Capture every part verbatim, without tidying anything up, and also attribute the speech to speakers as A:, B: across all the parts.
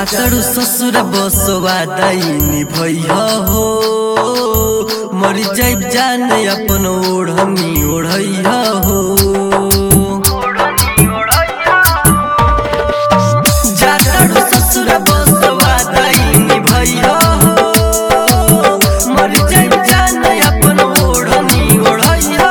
A: जातरू ससुर बसवा दैनी भैया हो मरी जाइब जाने अपन ओढ़नी ओढ़ैया हो जातरू ससुर बसवा दैनी भैया हो मरी जाइब जाने अपन ओढ़नी ओढ़ैया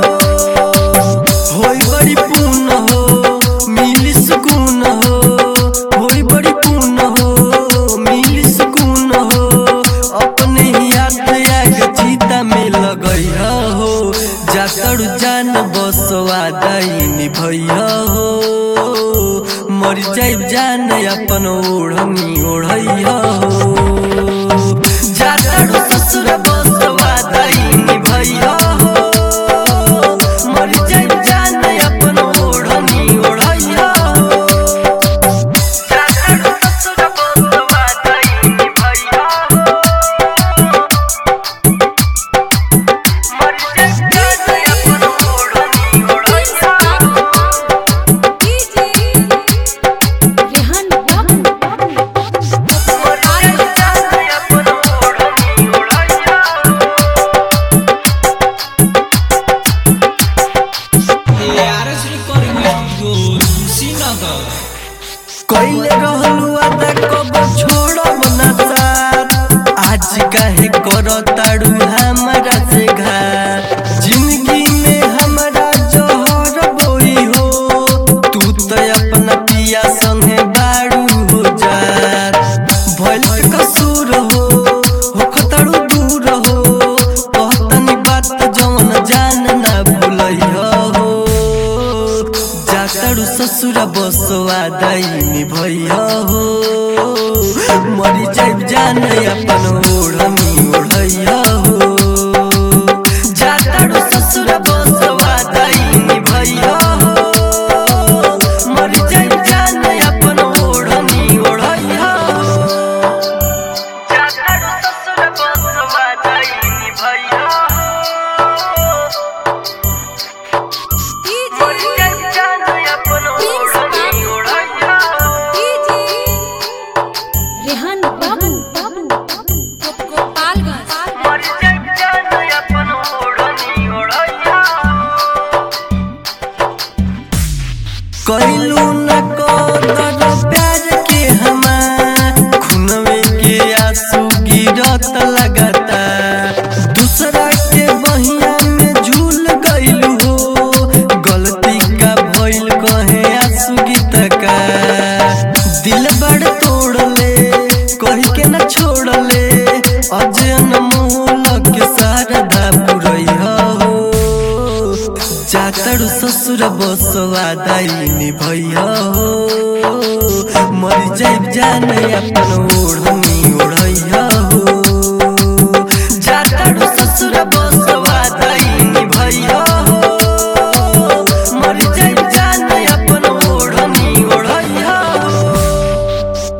A: होई बड़ी पून हो मिली सुकून हो होई बड़ी पून हो मिली सुकून हो अपने ही हाथ आगे चीता में लगैया हो जातरू जान बसवा दैनी भैया हो मरी जाइब जाने अपन ओढ़नी ओढ़ैया हो जातरू ससुर बसवा दैनी भैया हो मरी जाइब जाने अपन ओढ़नी ओढ़ैया हो जातरू ससुर बसवा दैनी भैया हो मरी जाइब जाने अपन ओढ़नी ओढ़ैया हो कैले रहलू आदा कब छोड़ब ना साथ आज काहे करताड़ू हमरा से घात जिंदगी में हमरा जहर बोई हो तू तो अपना पिया संगे बाड़ू हो जात भइल कसूर हो होखताड़ू दूर हो कहतनी बात जवन जान ना भूलैया हो जातरू ससुर बसवा दैनी भैया हो मरी जाइब जाने अपन ओढ़नी ओढ़ैया हो जातरू ससुर बसवा दैनी भैया हो मरी जाइब जाने अपन ओढ़नी ओढ़ैया हो जातरू ससुर बसवा दैनी भैया कहलू न कदर प्यार के हमार खूनवे के आंसू गिरत लगता दूसरा के बहिया में झूल गइलू हो गलती का भइल कहे आंसू गीत का दिल बड़ तोड़ ले कही के न छोड़ ले अजन मोल के शारदा पुरैया हो जातरू ससुर बसवा दैनी भैया हो मरी जाइब जाने अपन ओढ़नी